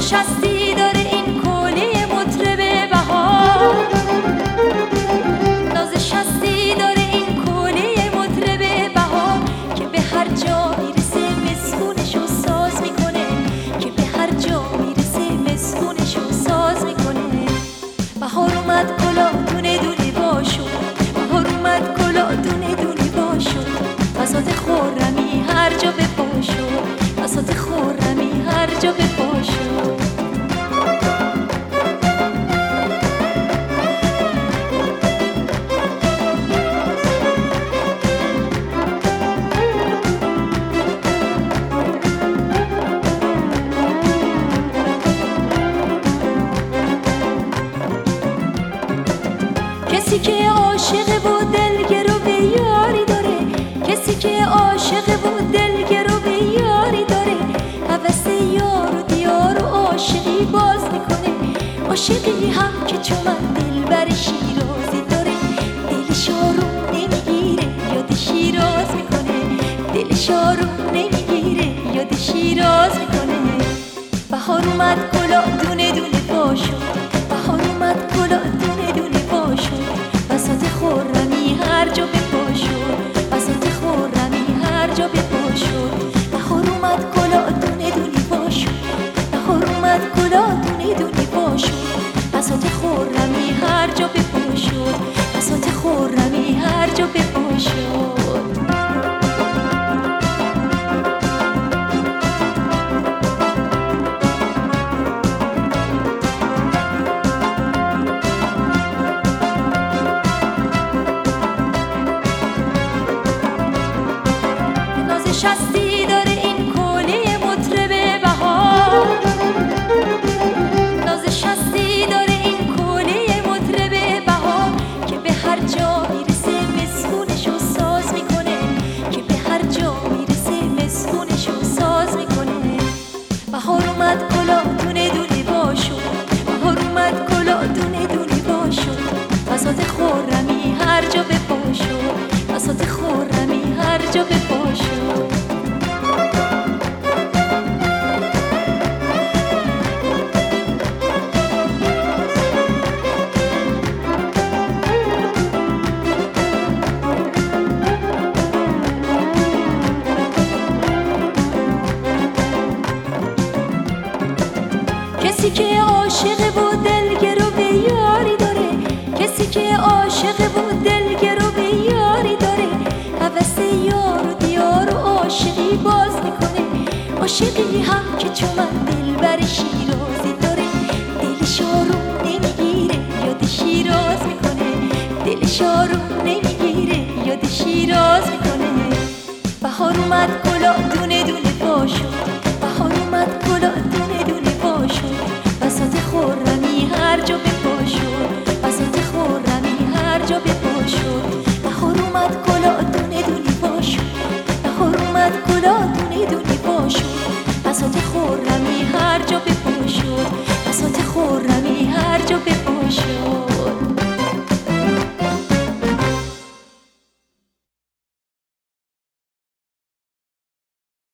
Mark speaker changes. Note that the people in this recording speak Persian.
Speaker 1: شستی داره این کوله مطرب بهار، ناز شستی داره این کوله مطرب بهار که به هر جا میرسه مسکونشو ساز میکنه، که به هر جا میرسه مسکونشو ساز میکنه. بهار اومد گلا دونه دونه باشو، بهار اومد گلا دونه دونه باشو، بساط خرمی هر جا بپاشو، بساط خرمی هر جا بپاشو. کسی که عاشق و دلگرو به یاری داره، کسی که عاشق و دلگرو به یاری داره، هوس یار و دیار و عاشقی باز میکنه. عاشقی هم که چون من دلبر شیرازی داره، دلش آروم نمیگیره یاد شیراز میکنه، دلش آروم نمیگیره یاد شیراز میکنه. بهار اومد گلا دونه دونه باشو، بهار اومد گلا دونه دونه باشو، بساط خرمی هر جا بپاشو، بساط خرمی هر جا بپاشو. بهار اومد گلا دونه دونه باشو، بهار اومد گلا دونه دونه باشو، بساط خرمی هر جا بپاشو، بساط خرمی هر جا بپاشو. شستی داره این کوله مطرب بهار، ناز شستی داره این کوله مطرب بهار که به هر جا میرسه مسکونشو ساز میکنه، که به هر جا میرسه مسکونشو ساز میکنه. بهار اومد گلا دونه دونه باشو، بهار اومد گلا دونه دونه باشو، بساط خرمی هر جا بپاشو، بساط خرمی هر جا بپاشو. کسی که عاشق و دلگرو به یاری داره، کسی که عاشق و دلگرو به یاری داره، هوس یار و دیار و عاشقی باز میکنه. عاشقی هم که چون من دلبر شیرازی داره، دلش آروم نمیگیره یاد شیراز میکنه، دلش آروم نمیگیره یاد شیراز میکنه. بهار اومد گلا دونه دونه